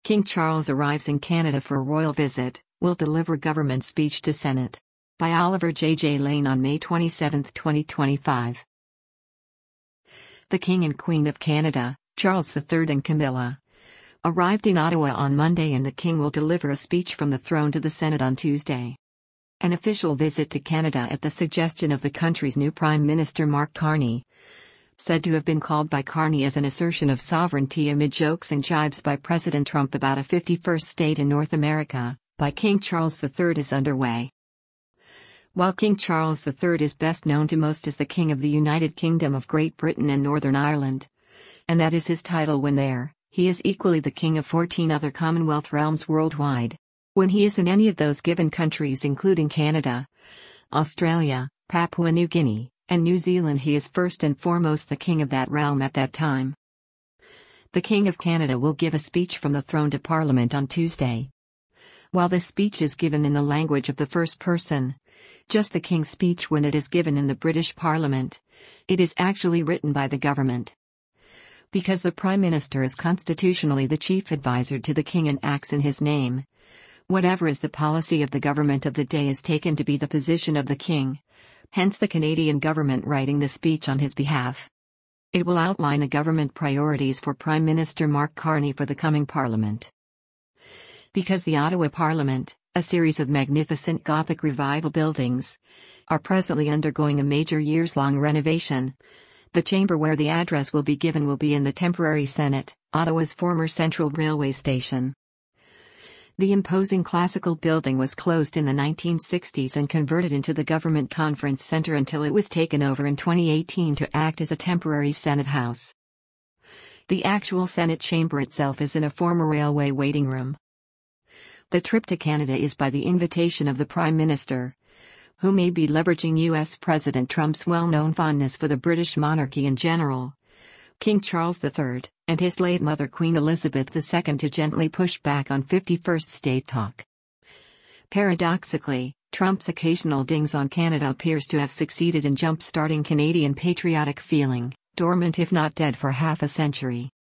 King Charles arrives in Canada for a royal visit, will deliver government speech to Senate. By Oliver J. Lane on May 27, 2025. The King and Queen of Canada, Charles III and Camilla, arrived in Ottawa on Monday, and the King will deliver a speech from the throne to the Senate on Tuesday. An official visit to Canada at the suggestion of the country's new Prime Minister Mark Carney, said to have been called by Carney as an assertion of sovereignty amid jokes and jibes by President Trump about a 51st state in North America, by King Charles III is underway. While King Charles III is best known to most as the King of the United Kingdom of Great Britain and Northern Ireland, and that is his title when there, he is equally the King of 14 other Commonwealth realms worldwide. When he is in any of those given countries including Canada, Australia, Papua New Guinea, and New Zealand, he is first and foremost the king of that realm at that time. The King of Canada will give a speech from the throne to Parliament on Tuesday. While this speech is given in the language of the first person, just the King's speech when it is given in the British Parliament, it is actually written by the government. Because the Prime Minister is constitutionally the chief advisor to the King and acts in his name, whatever is the policy of the government of the day is taken to be the position of the King. Hence the Canadian government writing the speech on his behalf. It will outline the government priorities for Prime Minister Mark Carney for the coming Parliament. Because the Ottawa Parliament, a series of magnificent Gothic Revival buildings, are presently undergoing a major years-long renovation, the chamber where the address will be given will be in the temporary Senate, Ottawa's former Central Railway Station. The imposing classical building was closed in the 1960s and converted into the Government Conference Centre until it was taken over in 2018 to act as a temporary Senate House. The actual Senate chamber itself is in a former railway waiting room. The trip to Canada is by the invitation of the Prime Minister, who may be leveraging U.S. President Trump's well-known fondness for the British monarchy in general, King Charles III, and his late mother Queen Elizabeth II to gently push back on 51st state talk. Paradoxically, Trump's occasional dings on Canada appears to have succeeded in jump-starting Canadian patriotic feeling, dormant if not dead for half a century.